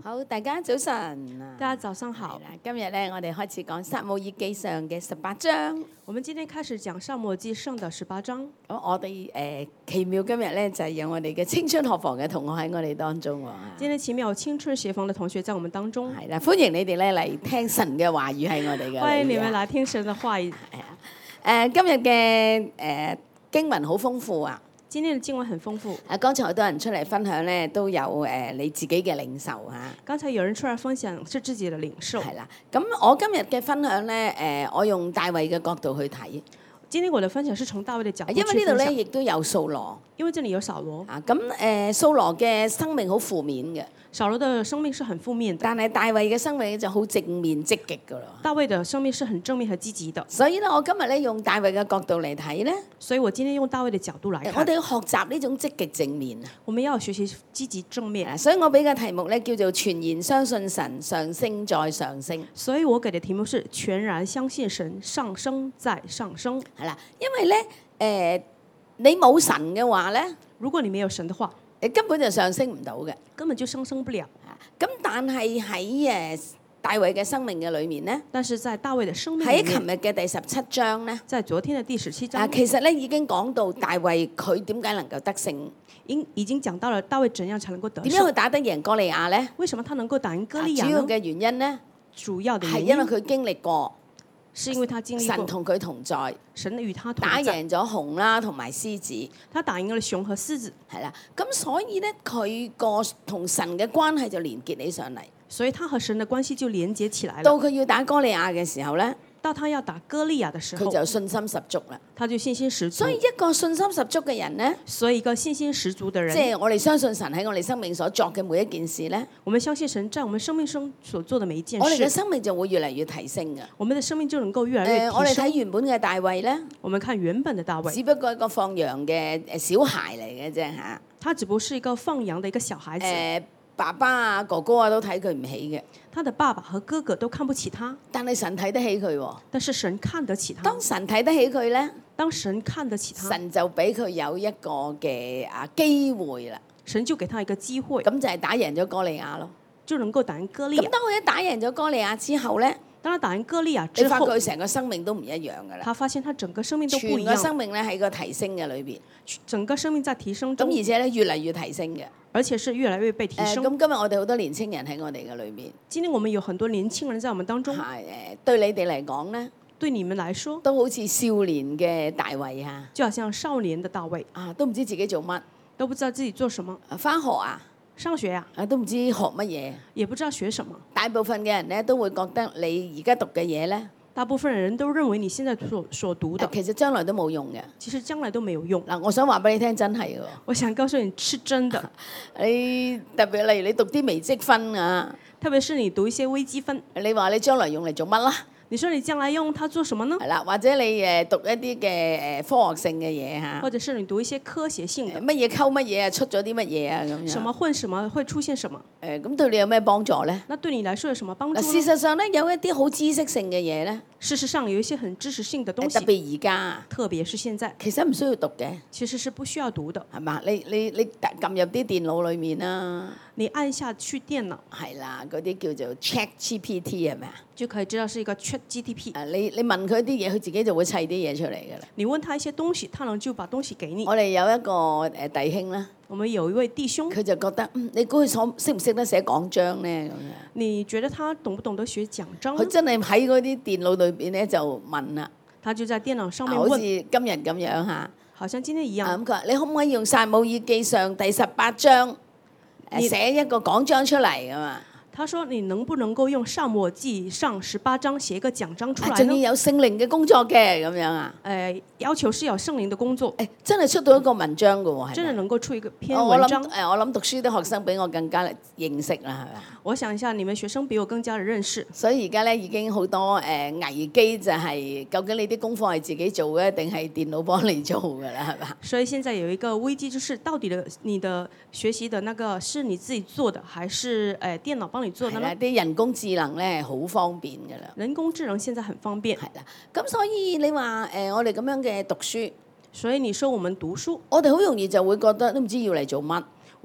好，大家早晨。 大家早上好。 今日咧，我哋開始講撒母耳記上嘅18章。 我們今天開始講撒母耳記上的18章。 我哋奇妙今日咧就係有我哋嘅青春學房嘅同學喺我哋當中喎。 今天奇妙青春學房嘅同學在我們當中。 係啦，歡迎你哋咧嚟聽神嘅話語喺我哋嘅。 歡迎你們來聽神嘅話語。 今日嘅經文好豐富啊！ 今天的經文很豐富。 剛才好多人出嚟分享咧，都有你自己嘅領受嚇。 剛才有人出來分享是自己的領受。 係啦，咁我今日嘅分享咧，我用大衛嘅角度去睇。 今天我的分享是從大衛的角度去分享。 因為呢度咧亦都有掃羅。 因為這裡有掃羅。 啊，咁掃羅嘅生命好負面嘅。 掃羅的生命是很負面的。 但係大衛嘅生命就好正面積極㗎咯。 大衛的生命是很正面和積極的。 所以咧，我今日咧用大衛嘅角度嚟睇咧。 所以我今天用大衛的角度來看。 我哋要學習呢種積極正面啊。 我們要學習積極正面。 所以我俾嘅題目咧叫做全然相信神，上升再上升。 所以我給的題目是全然相信神，上升再上升。 係啦，因為咧你冇神嘅話咧， 如果你沒有神的話， 你根本就上升唔到嘅， 根本就上升不了。 咁但係喺大衛嘅生命嘅裏面咧， 但是在大衛嘅生命喺琴日嘅第17章咧， 在昨天的第17章， 其實咧已經講到大衛佢點解能夠得勝， 已經講到了大衛怎樣才能夠得勝。 點樣去打得贏哥利亞咧？ 為什麼他能夠打贏哥利亞呢？ 主要嘅原因咧， 主要的原因係因為佢經歷過， 是因為他經歷過神同佢同在， 神與他同在， 打贏咗熊啦同埋獅子， 他打贏了熊和獅子， 係啦。咁所以咧，佢個同神嘅關係就連結起上嚟。 所以他和神的關係就連結起來了。 到佢要打哥利亞嘅時候咧， 到他要打哥利亞的時候， 佢就信心十足啦。 他就信心十足。 所以一個信心十足嘅人咧， 所以一個信心十足嘅人， 即係我哋相信神喺我哋生命所作嘅每一件事咧， 我們相信神在我們生命中所做的每一件事， 我哋嘅生命就會越嚟越提升嘅。 我們的生命就能夠越來越提升。 我哋睇原本嘅大衛咧， 我們看原本的大衛， 只不過一個放羊嘅小孩嚟嘅啫嚇。 他只不過是一個放羊的一個小孩子。 爸爸啊、哥哥啊都睇佢唔起嘅。 他的爸爸和哥哥都看不起他， 但係神睇得起佢喎。 但是神看得起他。 當神睇得起佢咧， 當神看得起他， 神就俾佢有一個嘅機會啦。 神就給他一個機會， 咁就係打贏咗哥利亞咯。 就能夠打贏哥利亞。 咁當佢一打贏咗哥利亞之後咧， 當他打贏哥利亞之後， 你發覺佢成個生命都唔一樣噶啦。 他發現他整個生命都不一樣。 全個生命咧喺個提升嘅裏邊， 整個生命在提升中。 咁而且咧越嚟越提升嘅。 而且是越來越被提升。 咁今日我哋好多年青人喺我哋嘅裏面。 今天我們有很多年輕人在我們當中。 對你哋嚟講咧， 對你們來說， 都好似少年嘅大衛啊， 就好像少年的大衛啊，都唔知自己做乜， 都不知道自己做什麼。 返學啊， 上學啊， 都唔知學乜嘢， 也不知道學什麼。 大部分嘅人咧都會覺得你而家讀嘅嘢咧。 大部分人都認為你現在所讀的， 其實將來都冇用嘅。 其實將來都沒有用。 嗱，我想話俾你聽，真係嘅。 我想告訴你是真的。 你特別例如你讀啲微積分啊， 特別是你讀一些微積分， 你話你將來用嚟做乜啦？ 你說你將來用它做什麼呢？ 係啦，或者你讀一啲嘅科學性嘅嘢嚇， 或者是你讀一些科學性嘅， 乜嘢溝乜嘢啊，出咗啲乜嘢啊咁樣。 什麼混什麼會出現什麼？ 咁對你有咩幫助咧？ 那對你來說有什麼幫助呢？ 事實上咧，有一啲好知識性嘅嘢咧。 事實上有一些很知識性的東西， 特別而家， 特別是現在， 其實唔需要讀嘅。 其實是不需要讀的， 係嘛？你撳入啲電腦裏面啦。 你按下去電腦， 係啦，嗰啲叫做 ChatGPT 係咪啊？ 就可以知道是一個 ChatGPT。 你問佢啲嘢，佢自己就會砌啲嘢出嚟㗎啦。 你問他一些東西，他能就把東西給你。 我哋有一個弟兄啦。 我們有一位弟兄， 佢就覺得，你估佢識唔識得寫講章咧咁樣？ 你覺得他懂不懂得寫講章？ 佢真係喺嗰啲電腦裏邊咧就問啦。 他就在電腦上面問， 好似今日咁樣嚇。 好像今天一樣。 咁佢話：你可唔可以用撒母耳記上第18章寫一個講章出嚟㗎嘛？ 他說：你能不能夠用撒母耳記上18章寫一個講章出來呢？ 仲要有聖靈嘅工作嘅咁樣啊？ 要求是有聖靈的工作。 真係出到一個文章㗎喎，係咪？ 真係能夠出一個篇文章。 我諗讀書啲學生比我更加認識啦，係咪？ 我想一下，你們學生比我更加的認識。 所以而家咧已經好多危機就係究竟你啲功課係自己做嘅定係電腦幫你做㗎啦，係嘛？ 所以現在有一個危機，就是到底你的學習的那個是你自己做的，還是電腦幫你做的呢？ 啲人工智能咧好方便㗎啦。 人工智能現在很方便。 係啦，咁所以你話我哋咁樣嘅讀書， 所以你說我們讀書， 我哋好容易就會覺得都唔知要嚟做乜。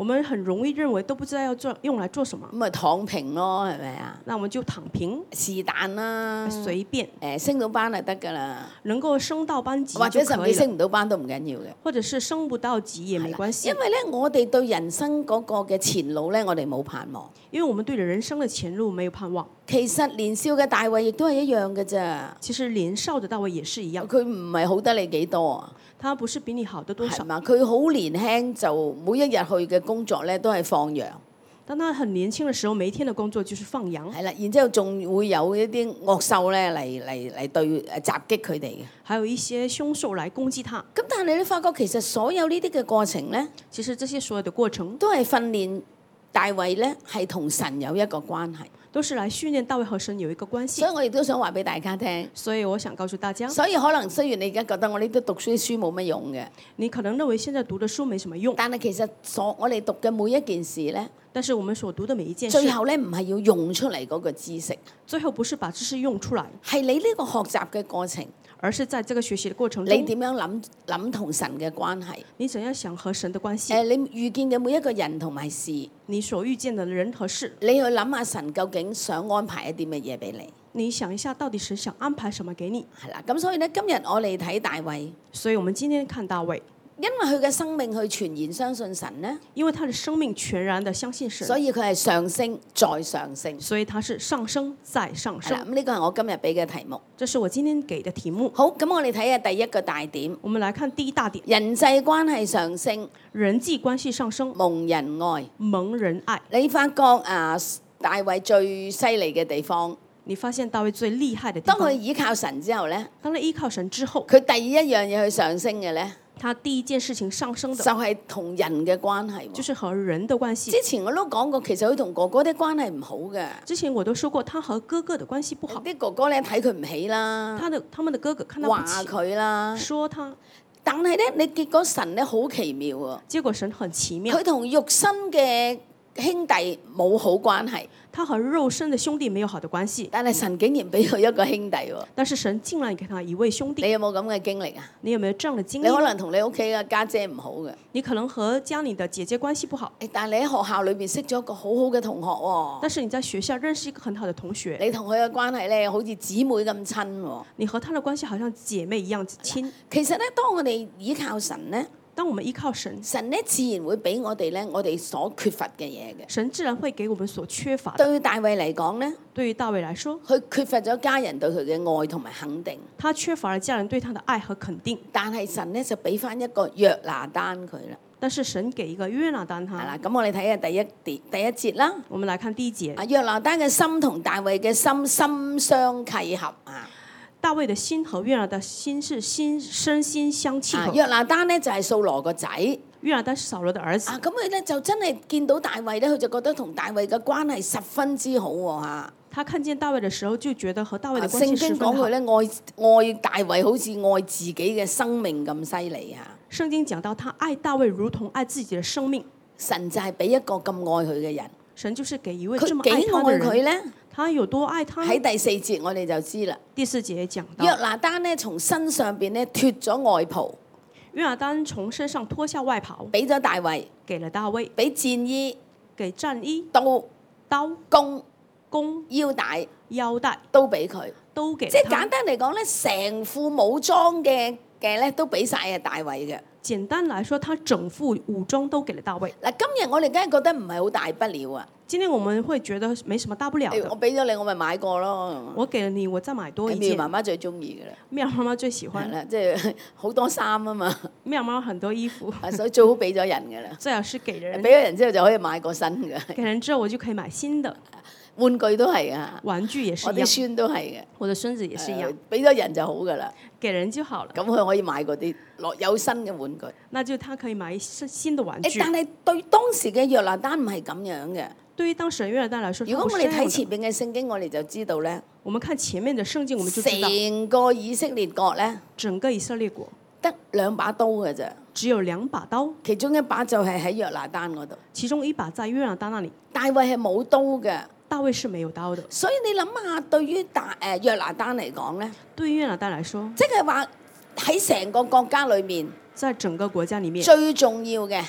我們很容易認為都不知道要用來做什麼， 咁咪躺平咯，係咪啊？ 那我們就躺平， 是但啦， 隨便， 升到班就得㗎啦， 能夠升到班級或者甚至就可以了， 升唔到班都唔緊要嘅。 或者是升不到級也沒關係， 因為咧，我哋對人生嗰個嘅前路咧，我哋冇盼望。 因為我們對人生的前路沒有盼望。 其實年少嘅大衛亦都係一樣嘅咋， 其實年少的大衛也是一樣， 佢唔係好得你幾多啊， 他不是比你好得多少， 係嘛？佢好年輕就每一日去嘅工作咧都係放羊， 當他很年輕的時候，每一天的工作就是放羊， 係啦，然之後仲會有一啲惡獸咧嚟對襲擊佢哋嘅。 還有一些兇獸來攻擊他。 咁但係你發覺其實所有呢啲嘅過程咧， 其實這些所有的過程都係訓練大衛咧係同神有一個關係。 都是來訓練大衛和神有一個關係。 所以我亦都想話俾大家聽。 所以我想告訴大家， 所以可能雖然你而家覺得我呢啲讀書冇乜用嘅， 你可能認為現在讀的書沒什麼用， 但係其實我哋讀嘅每一件事咧， 但是我們所讀的每一件事， 最後咧唔係要用出嚟嗰個知識， 最後不是把知識用出來， 係你呢個學習嘅過程， 而是在這個學習的過程中， 你點樣諗同神嘅關係？ 你怎樣想和神的關係？ 你遇見嘅每一個人同埋事， 你所遇見的人和事， 你去諗下神究竟想安排一啲乜嘢俾你？ 你想一下，到底神想安排什麼給你？ 係啦，咁所以咧，今日我哋睇大衛， 所以我們今天看大衛， 因為佢嘅生命去全然相信神咧， 因為他的生命全然的相信神， 所以佢係上升再上升。 所以他是上升再上升。 咁呢個係我今日俾嘅題目。 這是我今天給的題目。 好，咁我哋睇下第一個大點。 我們來看第一大點， 人際關係上升， 人際關係上升， 蒙人愛。 蒙人愛。 你發覺大衛最犀利嘅地方， 你發現大衛最厲害的地當佢方， 依靠神之後咧， 當他依靠神之後， 佢第一樣嘢去上升嘅咧， 他第一件事情上升就的係同人嘅關係喎。 就是和人的關係。 之前我都講過，其實佢同哥哥啲關係唔好嘅。 之前我都說過，他和哥哥的關係不好， 啲哥哥咧睇佢唔起啦， 他們的哥哥看他不話起， 佢啦。 說他， 但係咧，你結果神咧好奇妙喎， 結果神很奇妙， 佢同肉身嘅兄弟冇好關係， 他和肉身的兄弟沒有好的關係， 但係神竟然俾佢一個兄弟喎。 但是神竟然給他一位兄弟。 你有冇咁嘅經歷啊？ 你有沒有這樣的經你可歷？ 能同你屋企嘅家姐唔好嘅， 你可能和家裡的姐姐關係不好， 但係你喺學校裏邊識咗一個好好嘅同學喎。 但是你在學校認識一個很好的同學， 你同佢嘅關係咧，好似姊妹咁親喎。 你和他的關係好像姐妹一樣親。 其實咧，當我哋依靠神咧， 當我們依靠神， 神咧自然會俾我哋咧，我哋所缺乏嘅嘢嘅。 神自然會給我們所缺乏的。 對大衛嚟講咧， 對於大衛來說， 佢缺乏咗家人對佢嘅愛同埋肯定， 他缺乏了家人對他的愛和肯定。 但係神咧就俾翻一個約拿單佢啦。 但是神給一個約拿單他。 係啦，咁我哋睇下第一節啦。 我們來看第一節。 約拿單嘅心同大衛嘅心相契合啊。 大衛的心和約拿的心是身心相契合。 約拿單咧就係掃羅個仔。 約拿單是掃羅的兒子。 咁佢咧就真係見到大衛咧，佢就覺得同大衛嘅關係十分之好喎嚇。 他看見大衛的時候，就覺得和大衛的關係聖經十分好。 講佢咧愛大衛好似愛自己嘅生命咁犀利啊！ 聖經講到他愛大衛如同愛自己的生命。 神就係俾一個咁愛佢嘅人。 神就是給一位這麼佢愛幾愛他的人。 佢咧？ 他有多愛他？ 喺第四節我哋就知啦。 第四節講到約拿單咧從身上邊咧脫咗外袍， 約拿單從身上脫下外袍， 俾咗大衛， 給了大衛， 俾戰衣、 給戰衣、 刀、弓、 腰腰帶帶都俾佢， 都給即係他。 簡單嚟講咧，成副武裝嘅咧都俾晒大衛嘅。 簡單來說，他整副武裝都給了大衛。 嗱，今日我哋梗係覺得唔係好大不了啊！ 今天我們會覺得沒什麼大不了的。 我俾咗你，我咪買過咯。 我給了你，我再買多一件。 妙媽媽最中意嘅啦。 妙媽媽最喜歡。 係啦，即係好多衫啊嘛。 妙媽媽很多衣服。 所以最好俾咗人嘅啦。 最好是給人。 俾咗人之後就可以買個新嘅。 給人之後我就可以買新的。 玩具都係啊。 玩具也是一樣。 我啲孫都係嘅。 我的孫子也是一樣。 俾咗人就好噶啦。 給人就好了。 咁佢可以買嗰啲有新嘅玩具。 那就他可以買新的玩具。 但係對當時嘅約拿單唔係咁樣嘅。 對於當時約拿單來說， 如果我哋睇前面嘅聖經，我哋就知道咧。 我們看前面的聖經，我們就知道。 成個以色列國咧。 整個以色列國得2把刀嘅啫。 只有2把刀。 其中一把就係喺約拿單嗰度。 其中一把在約拿單那裡。 大衛係冇刀嘅。 大衛是沒有刀的。 所以你諗下，對於約拿單嚟講咧。 對於約拿單來說。 即係話喺成個國家裏面。 在整個國家裡面。 最重要嘅。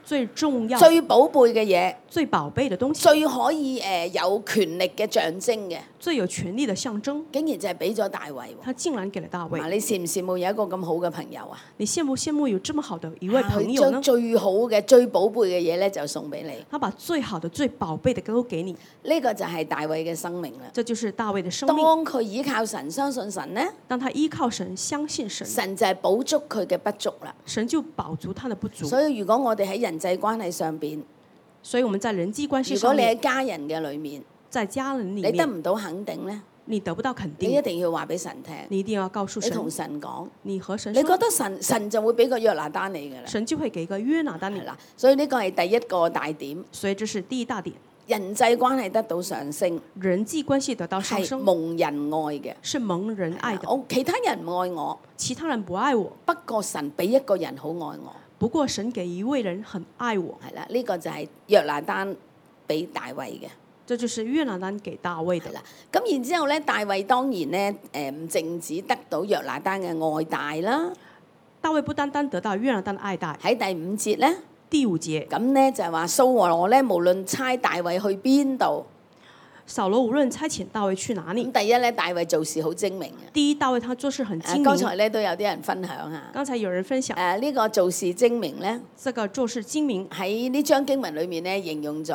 最重要、 最寶貝嘅嘢， 最寶貝的東西、 最可以有權力嘅象徵嘅， 最有權力的象徵， 竟然就係俾咗大衛喎。 他竟然給了大衛。 你羨唔羨慕有一個咁好嘅朋友啊？ 你羨不羨慕有這麼好的一位朋友呢？ 佢將最好嘅、最寶貝嘅嘢咧，就送俾你。 他把最好的、最寶貝的都給你。 呢個就係大衛嘅生命啦。 這就是大衛的生命。 當佢依靠神、相信神呢， 當他依靠神、相信神， 神就係補足佢嘅不足啦。 神就補足他的不足。 所以如果我哋喺人際關係上邊， 所以我們在人際關係如果你上面， 喺家人嘅裏面， 在家人裡你面， 得唔到肯定呢， 你得不到肯你一定， 定要話俾神聽， 你一定要告訴你同神， 神講， 你和神你覺說， 得神就會俾個約拿單你㗎啦。 神就會給一個約拿單你係。啦，所以呢個係第一個大點， 所以這是第一大點， 人際關係得到上升， 人際關係得到上係升， 蒙人愛嘅。 是蒙人愛的。 其他人唔愛我， 其他人不愛我， 不過神俾一個人好愛我。 不過神給一位人很愛我。 係啦，呢個就係約拿單俾大衛嘅。 這就是約拿單給大衛的。 係啦，咁然之後咧，大衛當然咧唔淨止得到約拿單嘅愛戴啦。 大衛不單單得到約拿單的愛戴， 喺第五節咧， 第五節， 咁咧就係話掃羅咧，無論差大衛去邊度， 掃羅無論差遣大衛去哪裡， 咁第一咧，大衛做事好精明嘅。 第一，大衛他做事很精剛才明。 咧都有啲人分享啊。 剛才有人分享， 呢個做事精明咧， 這個做事精明喺呢章經文裏面咧，形容咗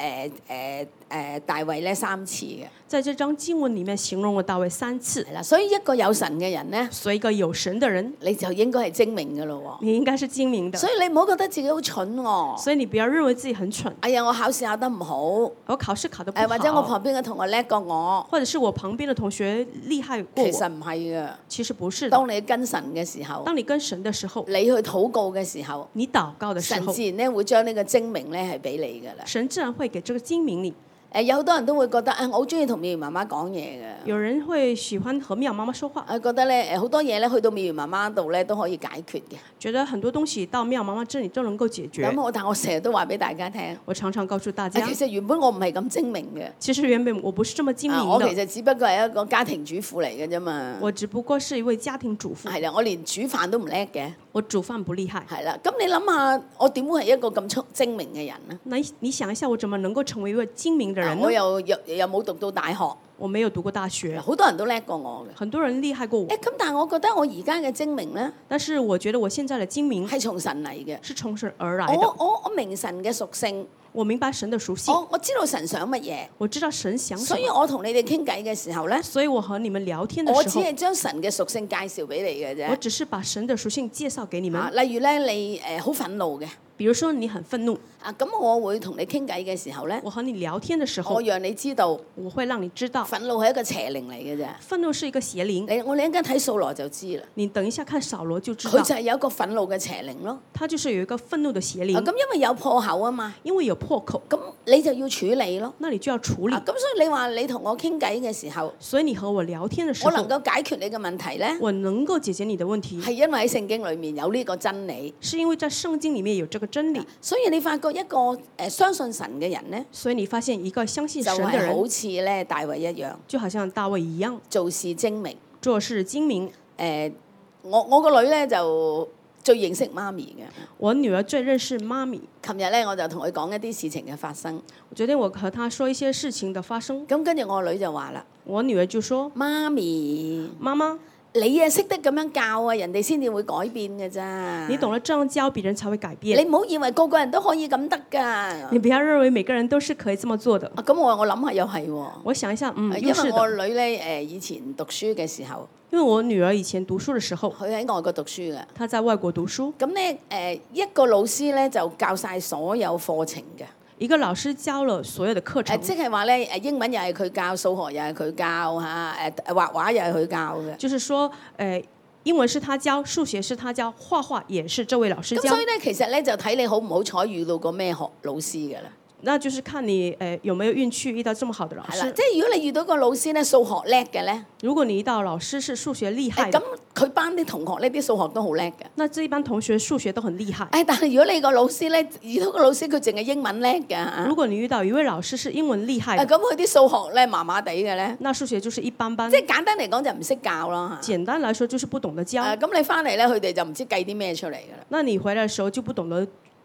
大衛咧3次嘅。 在這章經文裡面形容了大衛3次。 係啦，所以一個有神嘅人咧， 所以一個有神的人， 你就應該係精明嘅咯喎。 你應該是精明的。 所以你唔好覺得自己好蠢喎。 所以你不要認為自己很蠢。 哎呀，我考試考得唔好， 我考試考得不好， 或者我旁邊嘅同學叻過我， 或者是我旁邊的同學厲害過我。 其實唔係嘅。 其實不是的。 當你跟神嘅時候， 當你跟神的時候， 你去禱告嘅時候， 你禱告的時候， 神自然咧會將呢個精明咧係俾你㗎啦。 神自然會給這個精明你。 有好多人都會覺得我好中意同妙兒媽媽講嘢嘅。 有人會喜歡和妙媽媽說話。 覺得咧好多嘢咧去到妙兒媽媽度咧都可以解決嘅。 覺得很多東西到妙媽媽這裡都能夠解決。 但我成日都話俾大家聽。 我常常告訴大家。 其實原本我唔係咁精明嘅。 其實原本我不是這麼精明的。 我其實只不過係一個家庭主婦嚟嘅啫嘛。 我只不過是一位家庭主婦。 係啦，我連煮飯都唔叻嘅。 我煮飯不厲害。 係啦，咁你諗下，我點會係一個咁精明嘅人呢？ 你想一下，我怎麼能夠成為一位精明的人呢？ 我又冇讀到大學。 我沒有讀過大學。 好多人都叻過我嘅。 很多人厲害過我。 咁但係我覺得我而家嘅精明呢？ 但是我覺得我現在的精明係從神嚟嘅。 是從神而來的。 我明神嘅屬性。 我明白神的屬性。 我知道神想乜嘢。 我知道神想什麼。 所以我同你哋傾偈嘅時候呢， 所以我和你們聊天的時候， 我只係將神嘅屬性介紹俾你嘅啫。 我只是把神的屬性介紹給你們。 例如咧，你好憤怒嘅。 比如說你很憤怒。 咁我會同你傾偈嘅時候呢， 我和你聊天的時候， 我讓你知道， 我會讓你知道， 憤怒係一個邪靈嚟嘅啫。 憤怒是一個邪靈。 我哋一陣間睇掃羅就知啦。 你等一下看掃羅就知道。 佢就係有一個憤怒嘅邪靈咯。 他就是有一個憤怒的邪靈。 咁因為有破口啊嘛。 因為有破口。 咁你就要處理咯。 那你就要處理。 咁所以你話你同我傾偈嘅時候， 所以你和我聊天的時候， 我能夠解決你嘅問題呢？ 我能夠解決你的問題， 係因為喺聖經裡面有呢個真理。 是因為在聖經裡面有這個真理。 所以你發覺一個相信神嘅人呢， 所以你發現一個相信神嘅人， 就係好似咧大衛一樣， 就好像大衛一樣， 做事精明， 做事精明。 我個女咧就最認識媽咪嘅。 我女兒最認識媽咪。 琴日咧我就同佢講一啲事情嘅發生。 昨天我和她說一些事情的發生。 咁跟住我女就話啦， 我女兒就說： 媽咪， 媽媽。 你啊識得咁樣教啊，人哋先至會改變嘅咋。 你懂得這樣教，別人才會改變。 你唔好以為個個人都可以咁得㗎。 你不要認為每個人都是可以這麼做的。 咁我諗下又係喎。 我想一下， 因為我女咧以前讀書嘅時候， 因為我女兒以前讀書嘅時候， 佢喺外國讀書嘅。 她在外國讀書。 咁咧一個老師咧就教晒所有課程嘅。 一個老師教了所有的課程， 即係話咧英文又係佢教，數學又係佢教嚇，畫畫又係佢教嘅。 就是說英文是他教，數學是他教，畫畫也是這位老師教。 咁所以咧，其實咧就睇你好唔好彩遇到個咩老師㗎啦。 那就是看你有沒有運氣遇到這麼好的老師。 即係如果你遇到個老師咧數學叻嘅咧， 如果你遇到老師是數學厲害， 咁佢班啲同學呢啲數學都好叻嘅。 那這一班同學數學都很厲害。 但係如果你個老師咧遇到個老師佢淨係英文叻㗎。 如果你遇到一位老師是英文厲害， 咁佢啲數學咧麻麻地嘅咧， 那數學就是一般般。 即係簡單嚟講就唔識教咯。 簡單來說就是不懂得教。 咁你翻嚟咧，佢哋就唔知計啲咩出嚟㗎啦。 那你回來嘅時候就不懂得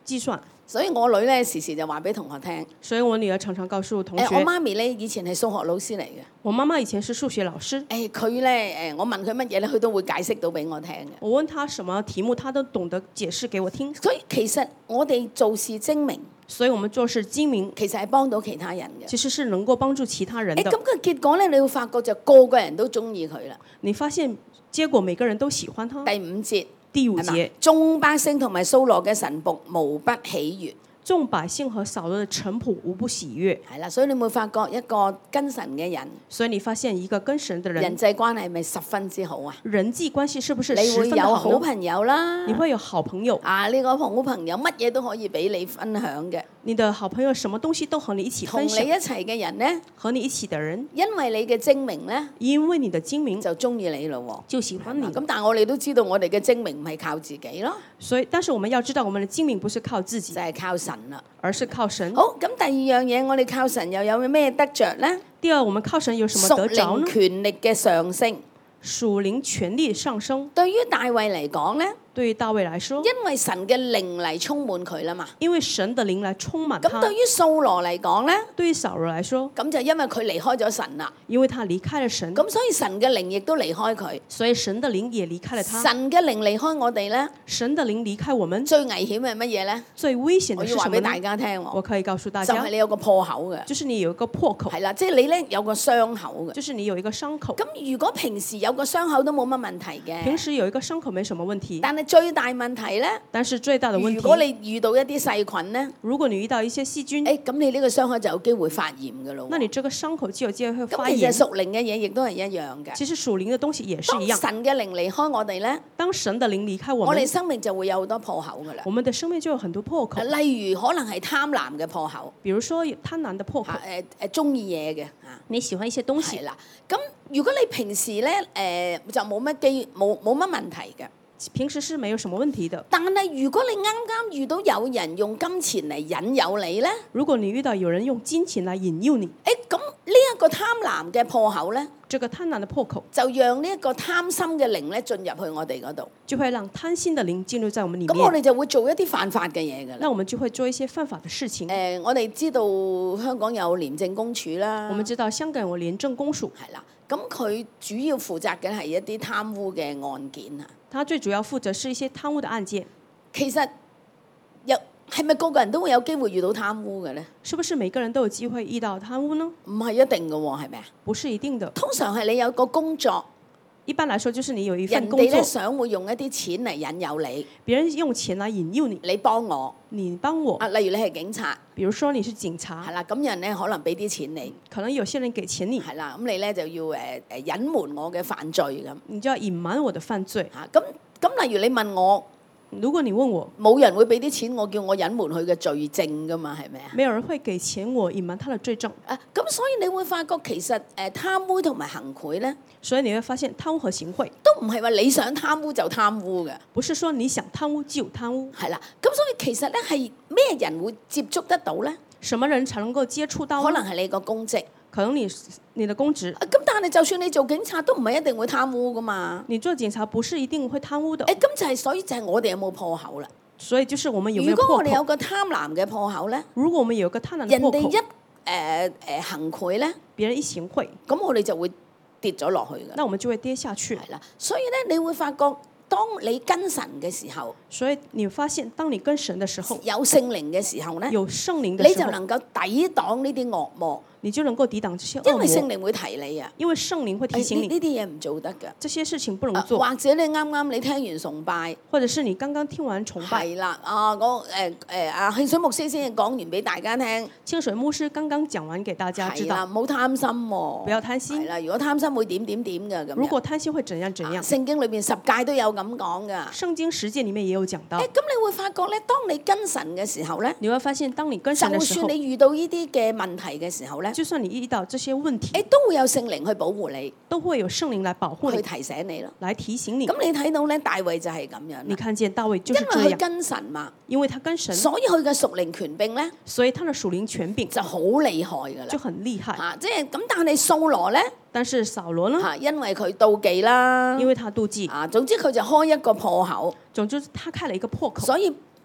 計算。 所以我女咧時時就話俾同學聽。 所以我女兒常常告訴同學。 我媽咪咧以前係數學老師嚟嘅。 我媽媽以前是數學老師。 佢咧我問佢乜嘢咧，佢都會解釋到俾我聽嘅。 我問他什麼題目，他都懂得解釋給我聽。 所以其實我哋做事精明。 所以我們做事精明， 其實係幫到其他人嘅。 其實是能夠幫助其他人的。 咁個結果咧，你會發覺就個個人都中意佢啦。 你發現結果每個人都喜歡他。 第五節。 第五節。 眾百姓同埋掃羅嘅臣僕無不喜悅。 眾百姓和掃羅的臣僕無不喜悅。 係啦，所以你會發覺一個跟神嘅人。 所以你發現一個跟神嘅人。 人際關係咪十分之好啊？ 人際關係是不是十分好？ 你會有好朋友啦。 你會有好朋友。 呢個好朋友乜嘢都可以俾你分享嘅。 你的好朋友什麼東西都和你一起分享。 同你一齊嘅人呢？ 和你一起的人。 因為你嘅精明呢？ 因為你的精明就中意你咯。 就喜歡你。 咁但係我哋都知道我哋嘅精明唔係靠自己咯。 所以，但是我們要知道，我們的精明不是靠自己， 就係靠神啦， 而是靠神。 好，咁第二樣嘢，我哋靠神又有咩得着呢？ 第二，我們靠神有什麼得着呢？ 屬靈權力嘅上升。 屬靈權力上升。 對於大衛嚟講呢？ 對於大衛來說， 因為神嘅靈嚟充滿佢啦嘛。 因為神的靈來充滿他。 咁對於掃羅嚟講呢？ 對於掃羅來說， 咁就因為佢離開咗神啦。 因為他離開了神。 咁所以神嘅靈亦都離開佢。 所以神的靈也離開了他。 神嘅靈離開我哋呢？ 神的靈離開我們。 最危險係乜嘢呢？ 最危險的是什麼呢？ 我要話俾大家聽。 我可以告訴大家。 就係你有個破口嘅。 就是你有一個破口。 係啦，即係你咧有個傷口嘅。 就是你有一個傷口。 咁如果平時有個傷口都冇乜問題嘅。 平時有一個傷口沒什麼問題。 但係最大問題咧， 但是最大的問題， 如果你遇到一啲細菌咧， 如果你遇到一些細菌， 咁你呢個傷口就有機會發炎㗎咯。 那你這個傷口就有機會發炎。 咁其實屬靈嘅嘢亦都係一樣嘅。 其實屬靈嘅東西也是一樣。 當神嘅靈離開我哋咧， 當神的靈離開我們， 我哋生命就會有好多破口㗎啦。 我們的生命就有很多破口。 例如可能係貪婪嘅破口， 比如說貪婪的破口。 中意嘢嘅你喜歡一些東西。 係啦，咁如果你平時咧就冇乜問題嘅。 平時是沒有什麼問題的。 但係如果你啱啱遇到有人用金錢嚟引誘你呢？ 如果你遇到有人用金錢來引誘你， 咁呢一個貪婪嘅破口呢？ 這個貪婪的破口就讓呢一個貪心嘅靈咧進入去我哋嗰度， 就會讓貪心的靈進入在我們裡面。 咁我哋就會做一啲犯法嘅嘢㗎啦。 那我們就會做一些犯法的事情。 我哋知道香港有廉政公署啦。 我們知道香港有廉政公署。 係啦，咁佢主要負責嘅係一啲貪污嘅案件啊。 他最主要負責是一些貪污的案件。 其實係咪個個人都會有機會遇到貪污嘅呢？ 是不是每個人都有機會遇到貪污呢？ 唔係一定嘅喎，係咪啊？ 不是一定的。 通常係你有個工作。 一般來說，就是你有一份工作。 人哋咧想會用一啲錢嚟引誘你。 別人用錢來引誘你。 你幫我。 你幫我。 例如你係警察。 比如說你是警察。 係啦，咁人咧可能俾啲錢你。 可能有些人給錢你。 係啦，咁你咧就要隱瞞我嘅犯罪咁。 你就要隱瞞我的犯罪。 咁例如你問我。 如果你問我， 冇人會俾啲錢我，叫我隱瞞佢嘅罪證噶嘛，係咪啊？ 沒有人會給錢我隱瞞他的罪證。 咁所以你會發覺其實貪污同埋行賄咧， 所以你會發現貪污和行賄都唔係話你想貪污就貪污嘅， 不是說你想貪污就貪污。 係啦，咁所以其實咧係咩人會接觸得到咧？ 什麼人才能夠接觸到？ 可能係你個公職。 可能你的公職， 咁但係就算你做警察都唔係一定會貪污噶嘛。 你做警察不是一定會貪污的。 咁就係所以就係我哋有冇破口啦。 所以就是我們有沒有破口。 如果我哋有個貪婪嘅破口咧， 如果我們有個貪婪嘅破口， 人哋一行賄咧， 別人一行賄， 咁我哋就會跌咗落去噶。 那我們就會跌下去。 係啦，所以咧你會發覺，當你跟神嘅時候， 所以你發現當你跟神嘅時候， 有聖靈嘅時候咧， 有聖靈嘅時候， 你就能夠抵擋呢啲惡魔。 你就能夠抵擋這些惡魔， 因為聖靈會提你啊， 因為聖靈會提醒你呢啲嘢唔做得㗎， 這些事情不能做。 或者你啱啱你聽完崇拜， 或者是你剛剛聽完崇拜， 係啦，慶水牧師先講完俾大家聽， 清水牧師剛剛講完給大家知道， 唔好貪心喎， 不要貪心。 係啦，如果貪心會點㗎咁。 如果貪心會怎樣？ 聖經裏邊10誡都有咁講㗎。 聖經10誡裡面也有講到。 咁你會發覺咧，當你跟神嘅時候咧， 你會發現當你跟神嘅時候， 就算你遇到呢啲嘅問題嘅時候咧， 就算你遇到這些問題， 都會有聖靈去保護你， 都會有聖靈來保護你， 去提醒你咯， 來提醒你。 咁你睇到咧，大衛就係咁樣。 你看見大衛就是這樣， 因為佢跟神嘛， 因為他跟神， 所以佢嘅屬靈權柄咧， 所以他的屬靈權柄就好厲害㗎啦， 就很厲害。 即係咁，但係掃羅咧， 但是掃羅呢？ 因為佢妒忌啦， 因為他妒忌。 總之佢就開一個破口。 總之他開了一個破口， 所以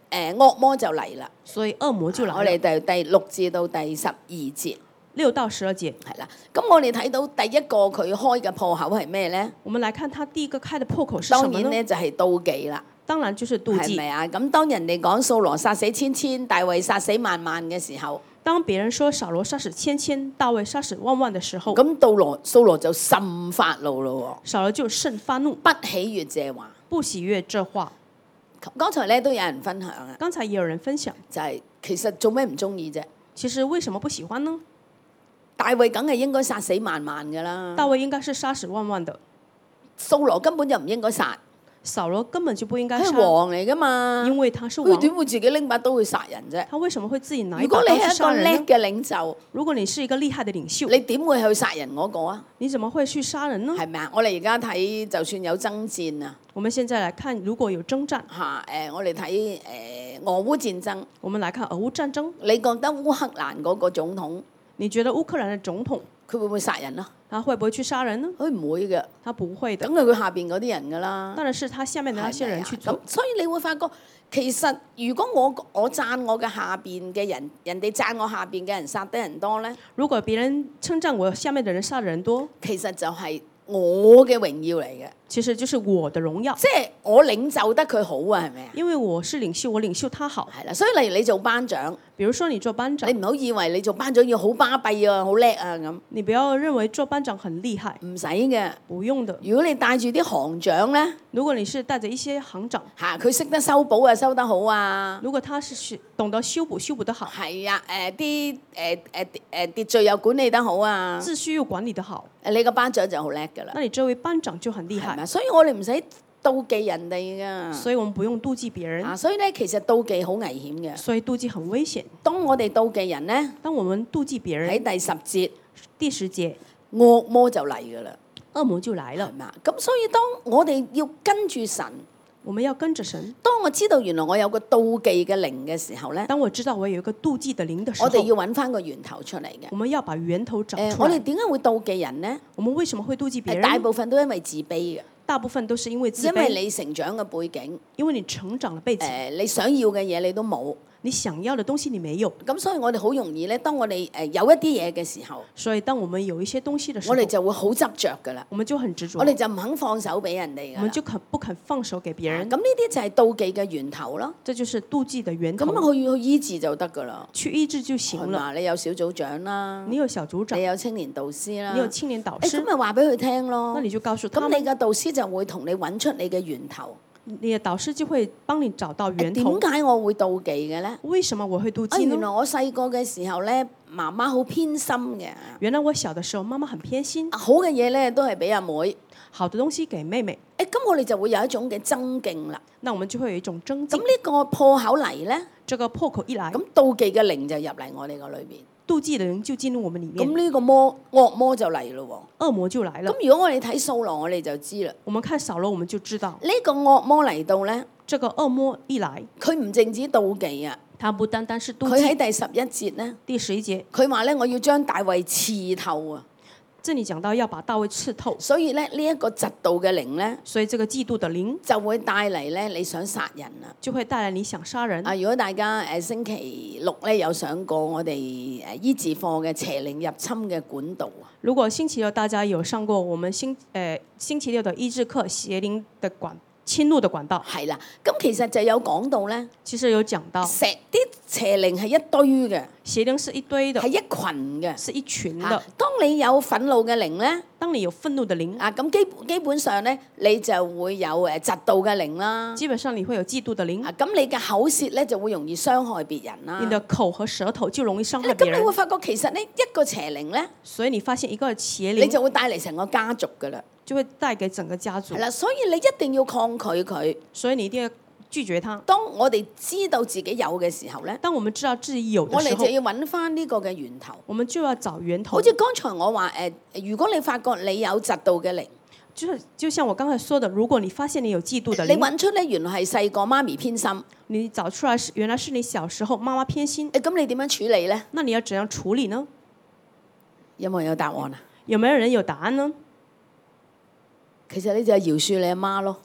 惡魔就嚟啦。 所以惡魔就來了。 我哋第6至到第12節。 6到12節。 係啦，咁我哋睇到第一個佢開嘅破口係咩咧？ 我們來看他第一個開的破口是什麼呢？ 當然咧就係妒忌啦。 當然就是妒忌。 係咪啊？咁當人哋講掃羅殺死千千，大衛殺死萬萬嘅時候， 當別人說掃羅殺死千千，大衛殺死萬萬的時候， 咁掃羅就甚發怒咯喎。 掃羅就甚發怒， 不喜悅這話。 不喜悅這話。 剛才咧都有人分享啊。 剛才也有人分享， 就係其實做咩唔中意啫？ 其實為什麼不喜歡呢？ 大衛梗係應該殺死萬萬㗎啦。 大衛應該是殺死萬萬的， 掃羅根本就唔應該殺。 掃羅根本就不應該殺。 係王嚟㗎嘛， 因為他是王。 佢點會自己拎把刀去殺人啫？ 他為什麼會自己拿一如把刀果你係一個去殺人呢？ 叻嘅領袖， 如果你是一個厲害的領袖， 你點會去殺人嗰個啊？ 你怎麼會去殺人呢？ 係咪啊？我哋而家睇就算有爭戰啊， 我們現在來看，如果有征戰， 我哋睇俄烏戰爭， 我們來看俄烏戰爭， 你覺得烏克蘭嗰個總統， 你覺得烏克蘭的總統佢會唔會殺人啊？ 他會不會去殺人呢？ 佢唔會嘅， 他不會的， 梗係佢下邊嗰啲人㗎啦。 當然是他下面的那些人去做。 咁所以你會發覺，其實如果我讚我嘅下邊嘅人，人哋讚我下邊嘅人殺得人多咧， 如果別人稱讚我下面的人殺人多， 其實就係我嘅榮耀嚟嘅。 其實就是我的榮耀。 即係我領袖得佢好啊，係咪啊？ 因為我是領袖，我領袖他好。 係啦，所以例如你做班長， 比如說你做班長， 你唔好以為你做班長要好巴閉啊、好叻啊咁。 你不要認為做班長很厲害， 唔使嘅， 不用的。 如果你帶住啲行長咧， 如果你是帶着一些行長， 佢識得修補啊，修得好啊。 如果他是懂得修補得好， 係啊，秩序又管理得好啊， 秩序又管理得好， 你個班長就好叻㗎啦。 那你這位班長就很厲害。 所以我哋唔使妒忌人哋㗎。 所以我們不用妒忌別人。 所以咧，其實妒忌好危險嘅。 所以妒忌很危險。 當我哋妒忌人咧， 當我們妒忌別人， 喺第10節， 第10節， 惡魔就嚟㗎啦。 惡魔就來了。 係嘛？咁所以當我哋要跟住神。 我們要跟着神。 當我知道原來我有個妒忌嘅靈嘅時候咧， 當我知道我有一個妒忌的靈的時候， 我哋要揾翻個源頭出嚟嘅。 我們要把源頭找出來。 我哋點解會妒忌人呢？ 我們為什麼會妒忌別人？ 大部分都因為自卑嘅。 大部分都是因為自卑。 因為你成長嘅背景， 因為你成長嘅背景， 你想要嘅嘢你都冇。 你想要的東西你沒有， 咁所以我哋好容易咧，當我哋有一啲嘢嘅時候， 所以當我們有一些東西的時候， 我哋就會好執着噶啦， 我們就很執着， 我哋就唔肯放手俾人哋， 我們就不肯放手給別人。 咁呢啲就係妒忌嘅源頭咯， 這就是妒忌的源頭。 咁去醫治就得噶啦， 去醫治就行了。 你有小組長啦， 你有小組長， 你有青年導師啦， 你有青年導師， 咁咪話俾佢聽咯， 那你就告訴他， 咁你嘅導師就會同你揾出你嘅源頭。 你的導師就會幫你找到源頭。 點解我會妒忌嘅咧？ 為什麼我會妒忌呢？ 原來我細個嘅時候咧，媽媽好偏心嘅。 原來我小的時候，媽媽很偏心。 好嘅嘢咧都係俾阿妹， 好的東西給妹妹。 咁我哋就會有一種嘅爭競啦。 那我們就會有一種爭競。 咁呢個破口嚟咧， 這個破口一來， 咁妒忌嘅靈就入嚟我哋個裏邊。 妒忌的人就進入我們裡面。 咁呢個惡魔就嚟咯喎。 惡魔就來了。 咁如果我哋睇掃羅，我哋就知啦。 我們看掃羅，我們就知道呢個惡魔嚟到咧， 這個惡魔一來， 佢唔淨止妒忌啊， 他不單單是妒忌。 佢喺第11節咧， 第11節， 佢話咧我要將大衛刺透啊。 這裡講到要把大衛刺透， 所以咧呢一個嫉妒嘅靈咧， 所以這個嫉妒的靈就會帶嚟咧你想殺人啦， 就會帶來你想殺人。 如果大家星期6咧有上過我哋醫治課嘅邪靈入侵嘅管道啊， 如果星期6大家有上過我們星期6的醫治課邪靈的侵入的管道， 係啦，咁其實就有講到咧， 其實有講到啲邪靈係一堆嘅， 邪靈是一堆的， 係一群嘅， 是一群的。 當你有憤怒嘅靈咧， 當你有憤怒的靈， 咁基本上咧，你就會有嫉妒嘅靈啦。 基本上你會有嫉妒的靈。 咁你嘅口舌咧就會容易傷害別人啦。 你的口和舌頭就容易傷害別人。 咁你會發覺其實呢一個邪靈咧， 所以你發現一個邪靈， 你就會帶嚟成個家族噶啦。 就會帶給整個家族。 係啦，所以你一定要抗拒佢。 所以你一定要拒絕他。 當我哋知道自己有嘅時候咧， 當我們知道自己有的時候， 我哋就要揾翻呢個嘅源頭。 我們就要找源頭。 好似剛才我話如果你發覺你有嫉妒嘅靈， 就像我剛才說的，如果你發現你有嫉妒的靈， 你揾出咧原來係細個媽咪偏心， 你找出來原來是你小時候媽媽偏心。 咁你點樣處理咧？ 那你要怎樣處理呢？ 有冇人有答案啊？ 有沒有人有答案呢？ 其實你就係饒恕你阿媽咯。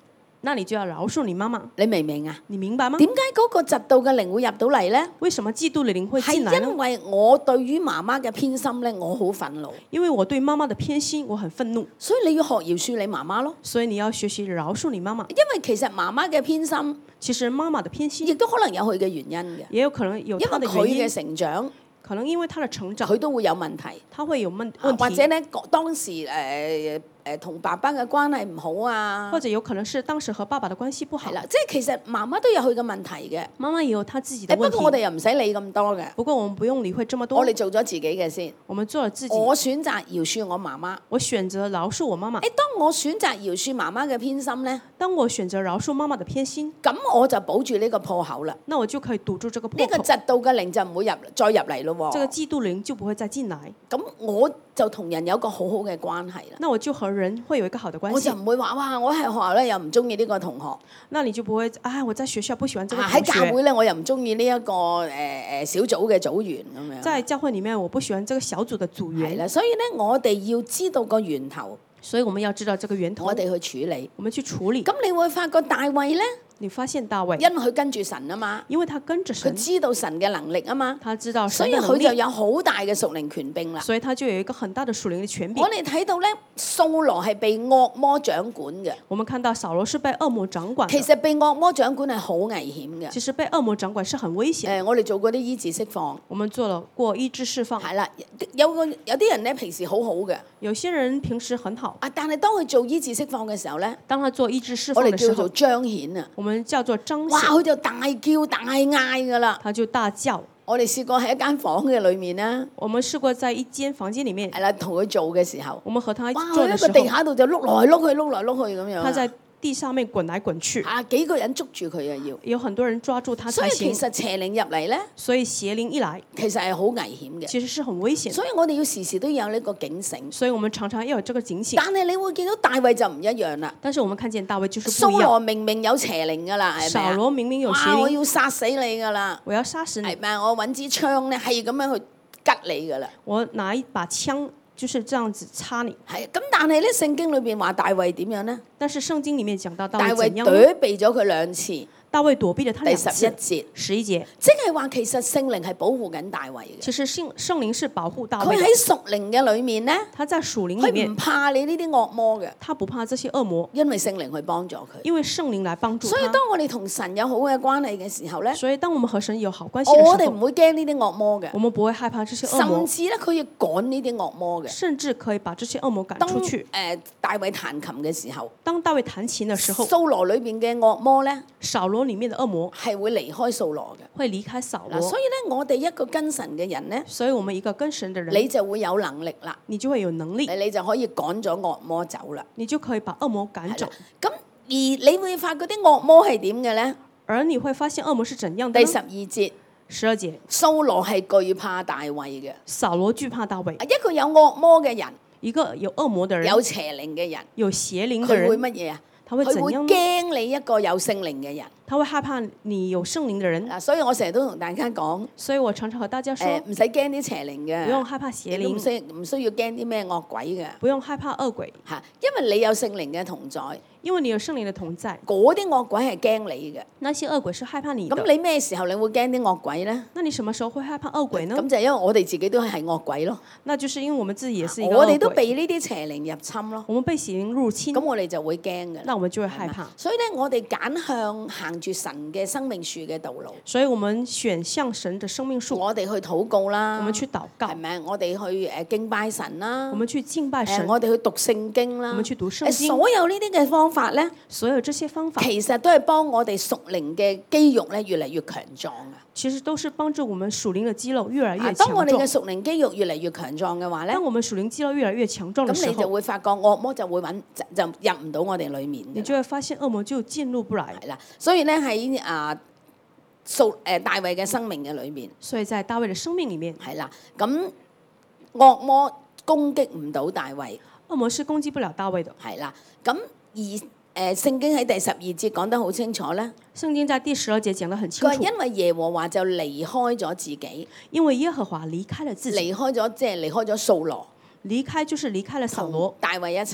那你就要饒恕你媽媽。 你明唔明啊？ 你明白嗎？ 點解嗰個嫉妒嘅靈會入到嚟咧？ 為什麼嫉妒的靈會進來呢？ 係因為我對於媽媽嘅偏心咧，我好憤怒。 因為我對媽媽的偏心，我很憤怒。 所以你要學饒恕你媽媽咯。 所以你要學習饒恕你媽媽。 因為其實媽媽嘅偏心， 其實媽媽的偏心亦都可能有佢嘅原因嘅。 也有可能有她的因為佢嘅原因。 成長， 可能因為她的成長， 佢都會有問題。 她會有問題， 或者咧當時同爸爸嘅關係唔好啊， 或者有可能是當時和爸爸的關係不好。 係啦，即係其實媽媽都有佢嘅問題嘅。 媽媽也有她自己的問題。 不過我哋又唔使理咁多嘅。 不過我們不用理會這麼多。 我哋做咗自己嘅先。 我們做了自己。 我選擇饒恕我媽媽。 我選擇饒恕我媽媽。 當我選擇饒恕媽媽嘅偏心咧， 當我選擇饒恕媽媽的偏心， 咁我就保住呢個破口啦。 那我就可以堵住這個破口。 呢個嫉妒嘅靈就唔會再入嚟咯喎。 這個嫉妒靈就不會再進來。 咁我就同人有個好好嘅關係啦。 那我就和人會有一個好的關係。 我就唔會話哇，我喺學校咧又唔中意呢個同學。 那你就不會我在學校不喜歡這個同學。 喺教會咧，我又唔中意呢一個小組嘅組員咁樣。 在教會裡面，我不喜歡這個小組的組員。 係啦，所以咧，我哋要知道個源頭。 所以我們要知道這個源頭。 我哋去處理。 我們去處理。 咁你會發覺大衛咧？ 你發現大衛， 因為佢跟住神啊嘛， 因為他跟着神， 佢知道神嘅能力啊嘛， 他知道神嘅能力， 所以佢就有好大嘅屬靈權柄啦。 所以他就有一個很大的屬靈嘅權柄。 我哋睇到咧，掃羅係被惡魔掌管嘅。 我們看到掃羅是被惡魔掌管。 其實被惡魔掌管係好危險嘅。 其實被惡魔掌管是很危險。 我哋做過啲醫治釋放。 我們做了過醫治釋放。 係啦，有啲人咧平時好好嘅。 有些人平時很好。 但係當佢做醫治釋放嘅時候咧， 當他做醫治釋放嘅時候， 我哋叫做彰顯啊。 我們叫做彰顯。 哇！佢就大叫大嗌噶啦， 他就大叫。 我哋試過喺一間房嘅裏面啦， 我們試過在一間房間裡面， 係啦，同佢做嘅時候， 我們和他做嘅時候， 哇！喺個地下度就碌來碌去，碌來碌去咁樣。 他在地上面滾來滾去。 幾個人捉住佢啊要。 有很多人抓住他才行。 所以其實邪靈入嚟咧， 所以邪靈一來， 其實係好危險嘅。 其實是很危險。 所以我哋要時時都有呢個警醒。 所以我們常常要有這個警醒。 但係你會見到大衛就唔一樣啦。 但是我們看見大衛就是不一樣。 掃羅明明有邪靈噶啦，係咪啊？ 掃羅明明有邪靈。 我要殺死你噶啦！ 我要殺死你。 係咪啊？我揾支槍咧，係咁樣去吉你噶啦。 我拿一把槍。就是這樣子插你。 係咁，但係咧聖經裏邊話大衛點樣咧？ 但是聖經裡面講到大衛怎樣？ 躲避咗佢2次。 大衛躲避了他2次。 第11節。 11節。 即係話其實聖靈係保護緊大衛嘅。 其實聖靈是保護大衛。 佢喺屬靈嘅裏面咧， 他在屬靈裡面， 佢唔怕你呢啲惡魔嘅。 他不怕這些惡魔， 因為聖靈去幫助佢。 因為聖靈來幫助他。 所以當我哋同神有好嘅關係嘅時候咧， 所以當我們和神有好關係嘅時候， 我哋唔會驚呢啲惡魔嘅。 我們不會害怕這些惡魔。 甚至咧，佢要趕呢啲惡魔嘅。 甚至可以把這些惡魔趕出去。 大衛彈琴嘅時候， 當大衛彈琴嘅時候， 掃羅裏邊嘅惡魔咧， 掃羅裡面嘅惡魔係會離開掃羅嘅， 會離開掃羅。 所以咧，我哋一個跟神嘅人咧， 所以我們一個跟神嘅人， 你就會有能力啦， 你就會有能力， 你就可以趕咗惡魔走啦， 你就可以把惡魔趕走。 咁而你會發覺啲惡魔係點嘅咧？ 而你會發現惡魔是怎樣的？ 第12節 ，12節， 掃羅係懼怕大衛嘅， 掃羅懼怕大衛。 一個有惡魔嘅人， 一個有惡魔嘅人， 有邪靈嘅人， 有邪靈嘅人， 佢會乜嘢啊？ 佢會驚你一個有聖靈嘅人， 他會害怕你有聖靈嘅人。 嗱，所以我成日都同大家講， 所以我常常和大家說， 唔使驚啲邪靈嘅， 不用害怕邪靈， 唔需要驚啲咩惡鬼嘅， 不用害怕惡鬼， 嚇，因為你有聖靈嘅同在。 因為你有聖靈的同在， 嗰啲惡鬼係驚你嘅。 那些惡鬼是害怕你的。 咁你咩時候你會驚啲惡鬼咧？ 那你什麼時候會害怕惡鬼呢？ 咁就因為我哋自己都係惡鬼咯。 那就是因為我們自己也是一個惡鬼。 我哋都被呢啲邪靈入侵咯。 我們被邪靈入侵。 咁我哋就會驚嘅。 那我們就會害怕。 所以咧，我哋揀向行住神嘅生命樹嘅道路。 所以我們選向神嘅生命樹。 我哋去禱告啦。 我們去禱告。 係咪？我哋去敬拜神啦。 我們去敬拜神。 我哋去讀聖經啦。 我們去讀聖經。 所有呢啲嘅方法咧。 所有這些方法其實都係幫我哋屬靈嘅肌肉咧越嚟越強壯啊！ 其實都是幫助我們屬靈嘅肌肉越來越強壯。 當我哋嘅屬靈肌肉越嚟越強壯嘅話咧， 當我們屬靈肌肉越來越強壯嘅時候， 咁你就會發覺惡魔就會就入唔到我哋裡面。 你就會發現惡魔就進入不來。 係啦，所以咧喺大衛嘅生命嘅裏面， 所以在大衛嘅生命裡面係啦，咁惡魔攻擊唔到大衛， 惡魔是攻擊不了大衛的。 係啦，咁聖經喺第12節講得好清楚咧。 聖經在第12節講得很清楚。 因為耶和華就離開咗自己。 因為耶和華離開了自己。 離開咗即係離開咗掃羅。 離開就是離開了掃羅。 大衛一齊。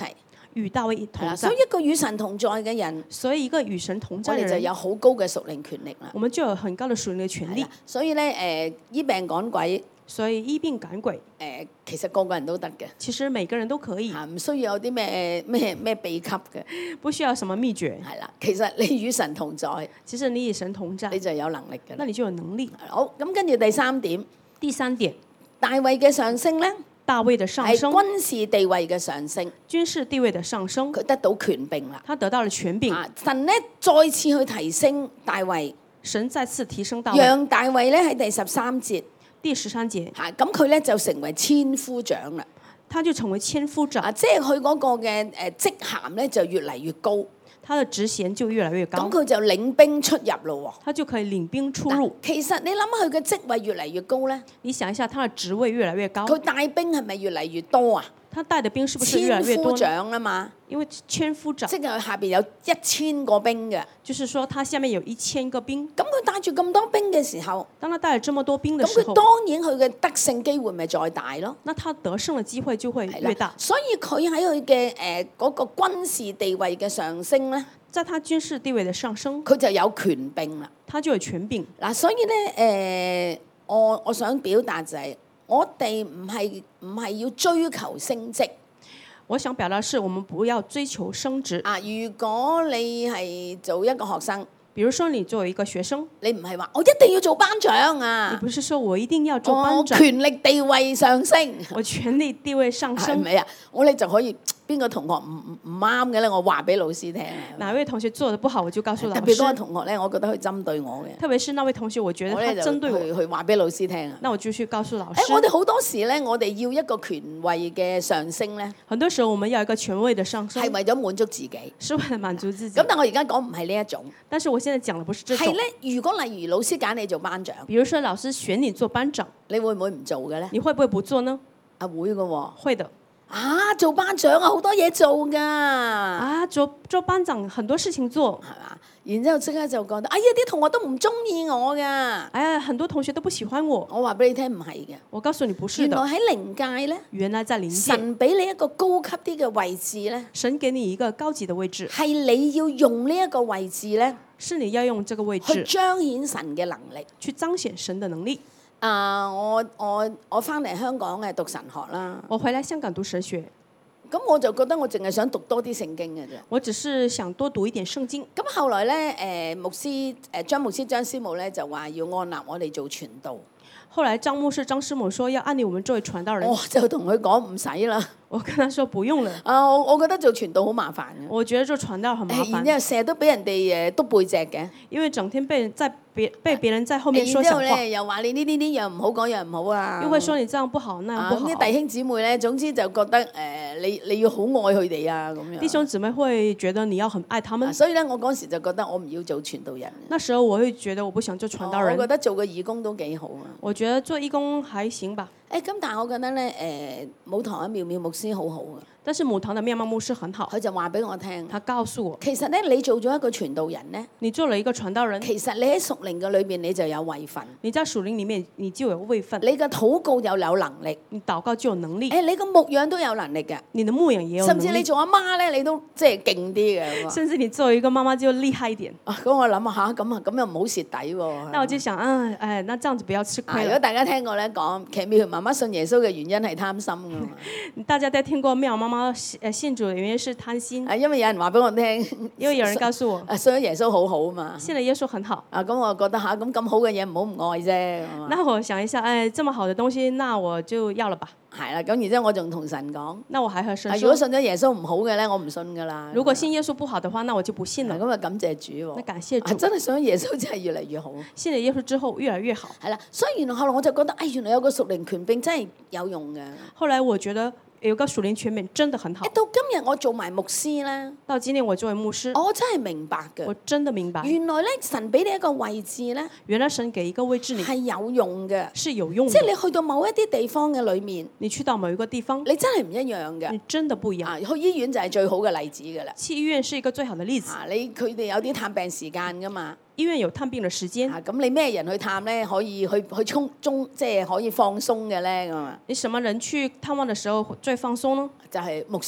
與大衛係同啦，所在以。一個與神同在嘅人， 所以一個與神同在的人， 我哋就有好高嘅屬靈權力啦。 我們就有很高的屬靈的權利。 所以咧醫病趕鬼所以醫病趕鬼， 其實個個人都得嘅。 其實每個人都可以， 唔需要有啲咩秘笈嘅。 不需要什麼秘訣。 係啦，其實你與神同在， 其實你與神同在你，就有能力嘅啦那。你就有能力。 好，咁跟住第三點， 第三點， 大衛嘅上升咧大衛的上係升， 軍事地位嘅上升， 軍事地位的上升， 佢得到權柄啦。 他得到了權柄。 神咧再次去提升大衛， 神再次提升大衛。 讓大衛咧喺第13節第13節， 咁佢咧就成為千夫長啦。 他就成為千夫長， 即係佢嗰個嘅職銜咧就越嚟越高， 他的職銜就越來越高咁，佢就領兵出入咯喎。 他就可以領兵出入。 其實你諗下佢嘅職位越嚟越高咧， 你想一下，他的職位越來越高， 佢帶兵係咪越嚟越多啊？ 他帶的兵是不是越來越千夫多呢？ 長啊嘛， 因為千夫長， 即係佢下邊有1000個兵嘅。 就是說他下面有1000個兵。 咁佢帶住咁多兵嘅時候， 當他帶了這麼多兵的咁時候， 佢當然佢嘅得勝機會咪再大咯。 那他得勝的機會就會係越大啦。，所以佢喺佢嘅嗰個軍事地位嘅上升咧， 在他軍事地位的上升， 佢就有權柄啦。 他就有權柄。 嗱，所以咧我想表達就係、我哋唔係要追求升職我想表達是我們不要追求升職。 啊！如果你係做一個學生， 比如說你作為一個學生， 你唔係話我一定要做班長你啊， 不是說我一定要做班我長， 權力地位上升， 我權力地位上升。 係咪啊？我哋就可以邊個同學唔啱嘅咧，我話俾老師聽啊。 哪位同學做得不好，我就告訴老特別嗰個師。 同學咧，我覺得佢針對我嘅， 特別是那位同學，我覺得他我咧就針對我， 去話俾老師聽啊。 那我就去告訴老我哋師。 好多時咧，我哋要一個權位嘅上升咧， 很多時候我們要一個權位的上升係，為咗滿足自己。 是為了滿足自己咁。但我而家講唔係呢一種， 但是我現在講的不是這種。 係咧。如果例如老師揀你做班長， 比如說老師選你做班長， 你會唔會唔做嘅咧？ 你會不會不做呢？ 啊會嘅喎。 會的。 啊，做班長啊，好多嘢做㗎，係啊，做班長很多事情做， 嘛？然之後即刻就覺得，哎呀，啲同學都唔中意我㗎。 哎呀，很多同學都不喜歡我。 我話俾你聽，唔係嘅。 我告訴你不是原來的， 喺靈界咧， 原來在靈界， 神俾你一個高級啲嘅位置咧， 神給你一個高級的位置， 係你要用呢一個位置咧， 是你要用這個位去置彰顯神嘅能力。 去彰顯神的能力。 我翻嚟香港讀神學啦， 我回來香港讀神學， 咁我就覺得我淨係想讀多啲聖經嘅啫。 我只是想多讀一點聖經。 咁後來咧，張牧師張師母咧就話要按立我哋做傳道， 後來張牧師張師母說要按立我們作為傳道人， 我就同佢講唔使啦。 我跟他說不用了。 我覺得做傳道好麻煩嘅， 我覺得做傳道很麻然煩， 之後成日都俾人哋督背脊嘅， 因為整天被別人在後面然之後說小話， 咧又話你呢樣唔好，嗰樣唔好啊。 又會說你這樣不好，那樣不好。 咁啲弟兄姊妹咧，總之就覺得你要好愛佢哋啊咁樣。 弟兄姊妹會覺得你要很愛他們， 所以咧，我嗰時就覺得我唔要做傳道人。 那時候我會覺得我不想做傳道人我覺，得做個義工都幾好啊。 我覺得做義工還行吧。 咁但係我覺得咧，母堂嘅妙妙牧師好好啊。 但是母堂的妙妙牧師很好， 佢就話俾我聽， 他告訴我， 其實咧你做咗一個傳道人咧， 你做了一個傳道人， 其實你喺屬靈嘅裏邊你就有位份， 你在屬靈裡面你就有位份， 你嘅禱告又有能力， 你禱告就有能力， 你個牧養都有能力嘅， 你的牧養也有能力， 甚至你做阿媽咧，你都即係勁啲嘅。 甚至你作為一個媽媽就厲害一點。 咁我諗下，咁又唔好蝕底喎。 那我就想，那這樣子不要吃虧了。 如果大家聽過咧講，其實妙媽媽信耶穌嘅原因係貪心㗎嘛。 大家都聽過妙媽媽信主的原因是貪心， 因為有人話俾我聽， 因為有人告訴我， 信咗耶穌好好嘛。 信了耶穌很好。 咁我覺得咁好嘅嘢唔好唔愛啫。 那我想一下，這麼好的東西，那我就要了吧。 係啦，咁然之後我仲同神講， 那我還和神如果說， 信咗耶穌唔好嘅咧，我唔信㗎啦。 如果信耶穌不好的話，那我就不信了。 咁啊感謝主喎。 那感謝主， 真係信咗耶穌真係越嚟越好。 信了耶穌之後越來越好。 係啦，所以原來後來我就覺得，原來有個屬靈權柄真係有用嘅。 後來我覺得有個屬靈權柄真的很好。 到今日我做埋牧師咧， 到今天我作為牧師， 我真係明白嘅。 我真的明白， 原來咧神俾你一個位置咧， 原來神給一個位置你係有用嘅， 是有用的。 即係你去到某一啲地方嘅裏面， 你去到某一個地方， 你真係唔一樣嘅。 你真的不一樣。 去醫院就係最好嘅例子㗎啦。 去醫院是一個最好的例子。 佢哋有啲探病時間㗎嘛。 醫院有探病嘅時間。 咁你咩人去探咧？可以去即係可以放鬆嘅咧咁啊？ 你什麼人去探望嘅時候最放鬆呢？ 就係牧師咯。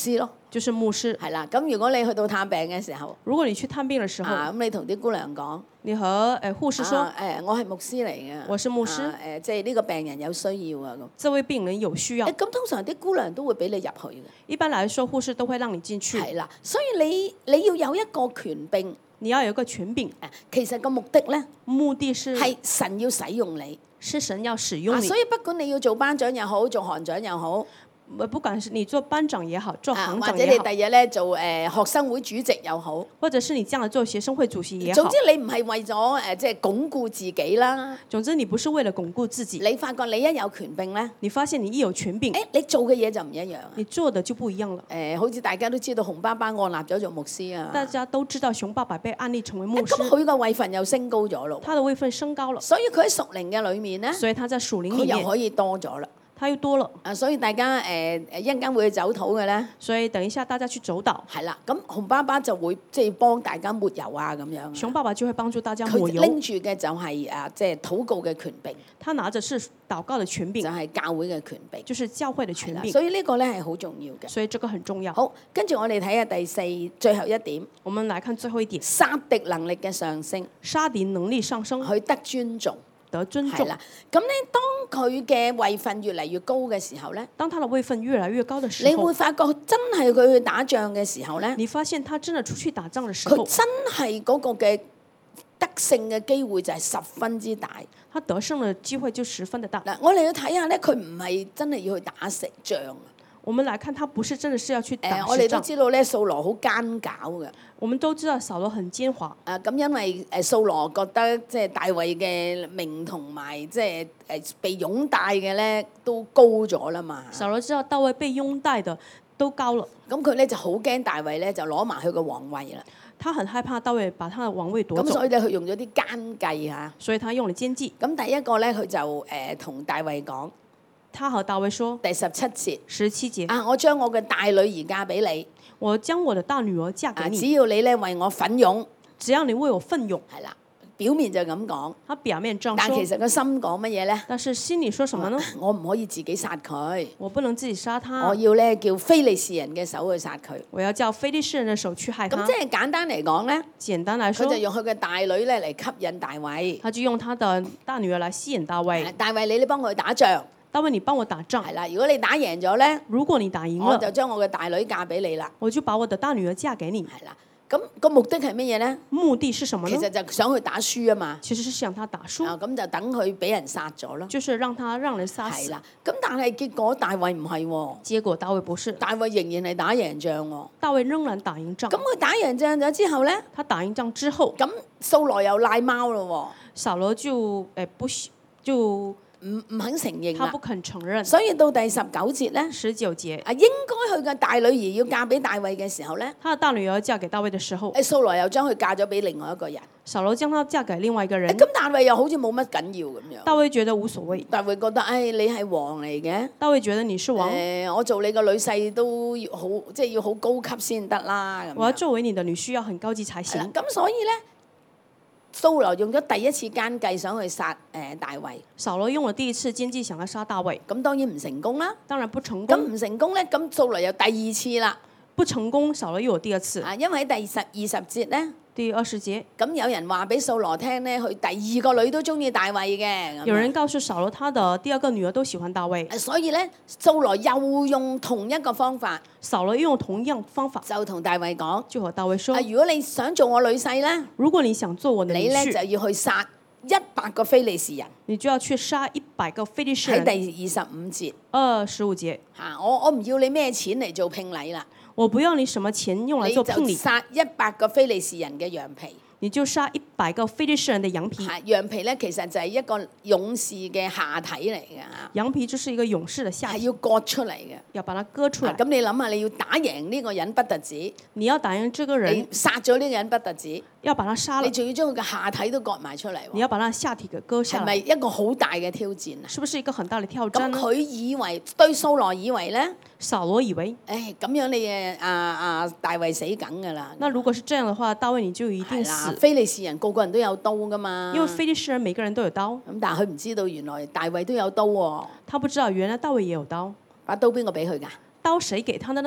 就是牧師。 係啦，咁如果你去到探病嘅時候， 如果你去探病嘅時候， 咁你同啲姑娘講， 你和護士說， 我係牧師嚟嘅， 我是牧師， 即係呢個病人有需要啊咁。 這位病人有需要。 咁通常啲姑娘都會俾你入去嘅。 一般來說，護士都會讓你進去。 係啦，所以你要有一個權柄， 你要有一個權柄。 其實個目的咧， 目的是係神要使用你， 是神要使用你。 所以不管你要做班長又好，做行長又好。 不管是你做班長也好，做行長也好， 或者你第日咧做學生會主席又好， 或者是你將來做學生會主席也好。 總之你唔係為咗即係鞏固自己啦。 總之你不是為了鞏固自己。 你發覺你一有權柄咧， 你發現你一有權柄， 你做嘅嘢就唔一樣。 你做的就不一樣了。 好似大家都知道洪爸爸按立咗做牧師啊。 大家都知道熊爸爸被按立成為牧師。 咁佢個位份又升高咗咯。 他的位份升高了。 所以佢喺屬靈嘅裏面咧， 所以他在屬靈裡面佢又可以多咗啦。 他又多了。 所以大家一陣間會去走禱嘅咧。 所以等一下大家去走禱。 係啦，咁洪爸爸就會即係幫大家抹油啊咁樣。 熊爸爸就會幫助大家抹油。 佢拎住嘅就係即係禱告嘅權柄。 他拿着是禱告嘅權柄。 就係教會嘅權柄。 就是教會嘅權柄。 所以呢個咧係好重要嘅。 所以這個很重要。 好，跟住我哋睇下第4最後一點。 我們來看最後一點。 殺敵能力嘅上升。 殺敵能力上升。 佢得尊重。 得尊重。 係啦，咁咧當佢嘅位份越嚟越高嘅時候咧， 當他的位份越來越高嘅時候， 你會發覺真係佢去打仗嘅時候咧， 你發現他真的出去打仗嘅時候， 佢真係嗰個嘅得勝嘅機會就係十分之大。 他得勝嘅機會就十分的大。 嗱，我哋要睇下咧，佢唔係真係要去打勝仗。 我們來看，他不是真的是要去打仗。 我哋都知道咧，掃羅好奸狡嘅。 我們都知道掃羅很奸猾。 咁因為掃羅覺得即係大衛嘅名同埋即係被擁戴嘅咧都高咗啦嘛。 掃羅知道大衛被擁戴的都高了， 咁佢咧就好驚大衛咧就攞埋佢個皇位啦。 他很害怕大衛把他的王位奪走。 咁所以咧佢用咗啲奸計嚇。 所以他用了奸計。 咁第一個咧佢就同大衛講。 他和大衛說， 第17節，我將我嘅大女兒嫁俾你， 我將我的大女兒嫁給你， 只要你咧為我奮勇， 只要你為我奮勇， 係啦，表面就咁講， 他表面這樣說， 但其實個心講乜嘢咧？ 但是心裡說什麼呢？ 我唔可以自己殺佢， 我不能自己殺他， 我要咧叫非利士人嘅手去殺佢， 我要叫非利士人嘅手去害他。 咁即係簡單嚟講咧， 簡單來說， 佢就用佢嘅大女咧嚟吸引大衛， 他就用他的大女兒來吸引大衛。 大衛你幫佢打仗。 大衛，你幫我打仗。 係啦，如果你打贏咗咧， 如果你打贏了， 我就將我嘅大女嫁俾你啦。 我就把我的大女兒嫁給你。 係啦，咁個目的係乜嘢咧？ 目的是什麼呢？ 其實就想去打輸啊嘛。 其實是想他打輸。 咁就等佢俾人殺咗咯。 就是讓人殺死。 係啦，咁但係結果大衛唔係喎。 結果大衛不是。 大衛仍然係打贏仗喎。 大衛仍然打贏仗。 咁佢打贏仗咗之後咧？ 他打贏仗之後， 咁掃羅又賴貓咯喎。 掃羅就唔肯承認他不肯承認。 所以到第19節咧 ，19節， 應該佢嘅大女兒要嫁俾大衛嘅時候咧， 他的大女兒嫁給大衛嘅時候， 掃羅又將佢嫁咗俾另外一個人。 掃羅將她嫁給另外一個人。 咁大衛又好似冇乜緊要咁樣。 大衛覺得無所謂。 大衛覺得你係王嚟嘅。 大衛覺得你是王。 我做你個女婿都要好，即係要好高級先得啦。 我要作為你的女婿，要很高級才行。 咁所以咧，掃羅用咗第一次奸計想去殺大衛。 掃羅用了第一次奸計想要殺大衛， 咁當然唔成功啦。 當然不成功。 咁唔成功咧，咁掃羅有第二次啦。 不成功，掃羅又有第二次。 因為喺第20節咧。 第20節， 咁有人話俾掃羅聽咧，佢第2個女都中意大衛嘅。 有人告訴掃羅，他的第2個女兒都喜歡大衛。 所以咧，掃羅又用同一個方法。 掃羅用同樣方法， 就同大衛講， 就和大衛說： 如果你想做我女婿咧， 如果你想做我的女婿， 你咧就要去殺100個非利士人。 你就要去殺100個非利士人。 喺第25節。 25節。 我唔要你咩錢嚟做聘禮啦。 我不要你什麼錢用來做聘禮。 你就殺100個非利士人嘅羊皮。 你就殺100個非利士人的羊皮。 羊皮咧其實就係一個勇士嘅下體嚟嘅嚇。 羊皮就是一個勇士的下體。 係要割出嚟嘅。 要把它割出來。 咁你諗下，你要打贏呢個人不特止。 你要打贏這個人。 你殺咗呢個人不特止。 要把他殺了。 你仲要將佢嘅下體都割埋出嚟。 你要把他下體給割下來。 係咪一個好大嘅挑戰啊？ 是不是一個很大的挑戰呢？ 咁佢以為對掃羅以為咧？ 掃羅以為， 咁樣你大衛死梗㗎啦。 那如果是這樣的話，大衛你就一定死。 非利士人個個人都有刀㗎嘛。 因為非利士人每個人都有刀。 咁但係佢唔知道原來大衛都有刀喎。 他不知道原來大衛也有刀。 把刀邊個俾佢㗎？ 刀誰給他的呢？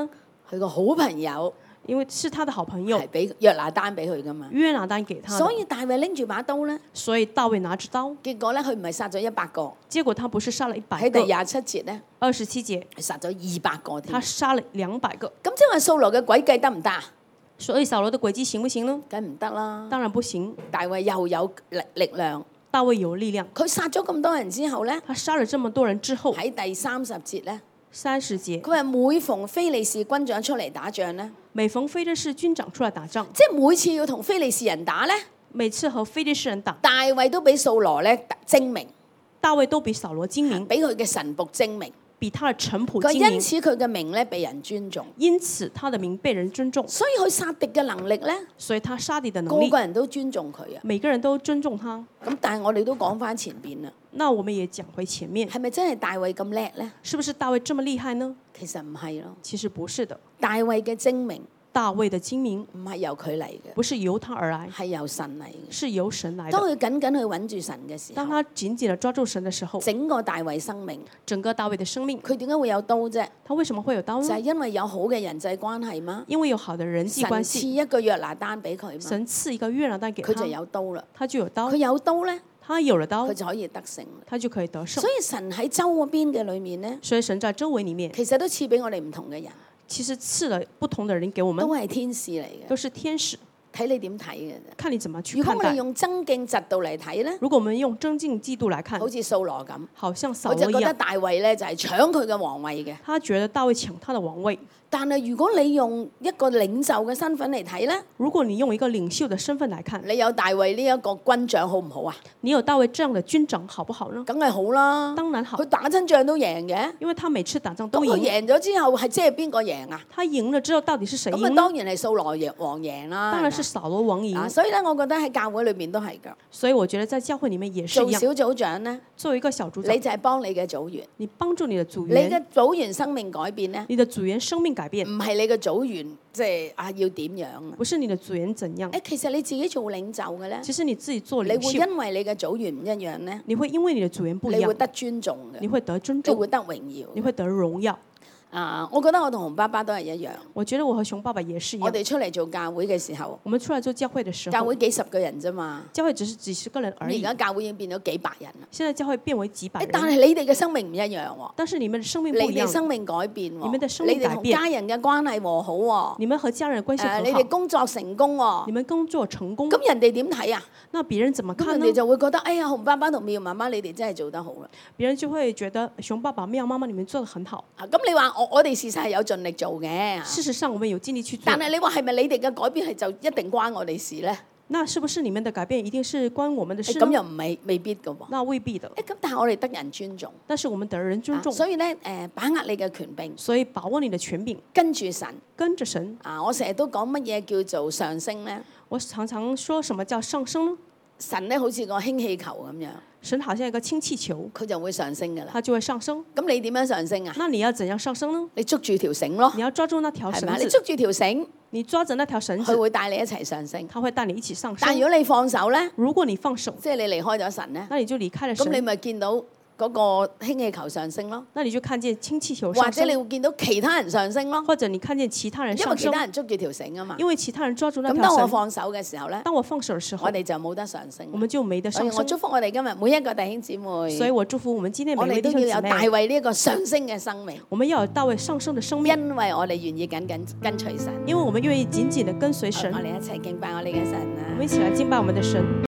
佢個好朋友因為是他的好朋友係俾約拿單俾佢噶嘛。 約拿單給他的， 所以大衛拎住把刀咧， 所以大衛拿着刀， 結果咧佢唔係殺咗100個， 結果他不是殺了100 喺第個， 27節咧， 27節係殺咗200個添。 他殺了200個， 咁即係話掃羅嘅詭計得唔得啊？ 所以掃羅的詭計行不行呢？ 梗唔得啦。 當然不行。 大衛又有力量， 大衛有力量， 佢殺咗咁多人之後咧， 他殺了這麼多人之後， 喺第30節咧， 30節， 佢話每逢非利士軍長出嚟打仗咧， 每逢非利士軍長出來打仗， 即係每次要同非利士人打咧， 每次和非利士人打， 大衛都比掃羅咧精明， 大衛都比掃羅精明， 比佢嘅神僕精明。 比他的臣僕佢精明， 因此佢嘅名咧被人尊重， 因此他的名被人尊重， 所以佢殺敵嘅能力咧， 所以他殺敵的能力個個，人都尊重佢啊。 每個人都尊重他。 咁但係我哋都講翻前邊啦， 那我們也講回前面， 係咪真係大衛咁叻咧？ 是不是大衛這麼厲害呢？ 其實唔係咯， 其實不是的， 大衛嘅精明大衛的精明唔係由佢嚟嘅， 不是由他而來， 係由神嚟嘅。 是由神來的。 當佢緊緊去揾住神嘅時候， 當他緊緊地抓住神的時候， 整個大衛生命， 整個大衛的生命， 佢點解會有刀啫？ 他為什麼會有刀呢？ 就係因為有好嘅人際關係嘛。 因為有好的人際神關係， 賜一個約拿單俾佢嘛， 神賜一個約拿單給佢就他， 有刀啦。 他就有刀佢，有刀咧， 他有了刀佢，就可以得勝啦。 他就可以得勝所。以神喺周嗰邊嘅裏面咧， 所以神在周圍裡面， 其實都賜俾我哋唔同嘅人， 其實賜了不同的人給我們都，係天使嚟嘅， 都是天使， 睇你點睇嘅啫。 看你怎麼去如果我哋看待。 用增敬嫉妒嚟睇咧， 如果我們用增敬嫉妒來看好，似掃羅咁， 好像掃我就羅一樣， 覺得大衛咧就係搶佢嘅皇位嘅。 他覺得大衛搶他的王位。 但係如果你用一個領袖嘅身份嚟睇咧， 如果你用一個領袖的身份來看， 你有大衛呢一個軍長好唔好啊？ 你有大衛這樣的軍長好不好呢？ 梗係好啦， 當然好佢，打親仗都贏嘅。 因為他每次打仗都咁佢贏。 贏咗之後係即係邊個贏啊？ 他贏了之後，到底是誰咁啊贏呢？ 當然係掃羅王贏啦。 當然是掃羅王贏。 所以咧，我覺得喺教會裏面都係㗎。 所以我覺得在教會裡面也是一樣。 做小組長咧， 作為一個小組你長， 就係幫你嘅組員， 你幫助你的組你員， 嘅組員生命改變咧， 你的組員生命改變， 唔係你嘅組員即係要點樣啊？ 不是你的組員怎樣。 其實你自己做領袖嘅咧， 其實你自己做你會領袖， 因為你嘅組員唔一樣咧， 你會因為你的組員不一樣， 你會得尊重嘅， 你會得尊重， 你會得榮耀。 你會得榮耀。 我覺得我同洪爸爸都係一樣。 我覺得我和熊爸爸也是一樣。 我哋出嚟做教會嘅時候， 我們出來做教會的時候， 教會幾十個人啫嘛， 教會只是幾十個人而已。 而家教會已經變咗幾百人啦。 現在教會變為幾百但人， 係你哋嘅生命唔一樣喎， 但是你們的生命不一樣， 你哋生命改變喎， 你們的生命你哋同家人嘅關係和好喎， 你們和家人的關係你哋很好， 工作成功喎你，們工作成功， 咁人哋點睇啊？ 那別人怎麼看呢咁人哋？就會覺得，哎呀，洪爸爸同妙媽媽，你哋真係做得好啦。 別人就會覺得熊爸爸、妙媽媽你們做得很好。 咁你話我哋事實係有盡力做嘅， 事實上，我們有盡力去做但。係你話係咪你哋嘅改變係就一定關我哋事咧？ 那是不是你們的改變一定是關我們的事呢？ 咁又唔係未必嘅喎。 那未必的。 咁但係我哋得人尊重， 但是我們得人尊重， 所以咧把握你嘅權柄， 所以把握你的權柄， 跟住神。 跟着神。 我成日都講乜嘢叫做上升咧？ 我常常說什麼叫上升呢？ 神咧好似個氫氣球咁樣， 神好像一個氫氣球， 佢就會上升㗎啦。 它就會上升。 咁你點樣上升啊？ 那你要怎樣上升呢？ 你捉住條繩咯， 你要抓住那條係咪啊？ 繩子， 你捉住條繩， 你抓着那條繩佢子， 會帶你一齊上升。 它會帶你一起上升。 但如果你放手咧， 如果你放手， 即係你離開咗神咧， 那你就離開了咁你神， 咪見到嗰個氫氣球上升咯， 那你就看見氫氣球或上升， 者你會見到其他人上升咯， 或者你看見其他人因為其上升， 他人捉住條繩啊嘛。 因為其他人抓住那咁條繩。 當我放手嘅時候咧， 當我放手的時候我，哋就冇得上升。 我們就沒得所以上升。 我祝福我哋今日每一個弟兄姊妹， 所以我祝福我們今天每我哋位弟兄姊都要有大妹， 衛呢一個上升嘅生命， 我們要有大衛上升的生命， 因為我哋願意緊跟隨神。 因為我們願意緊緊的跟隨神我。哋一齊敬拜我哋嘅神啊！ 我們一起來敬拜我們的神。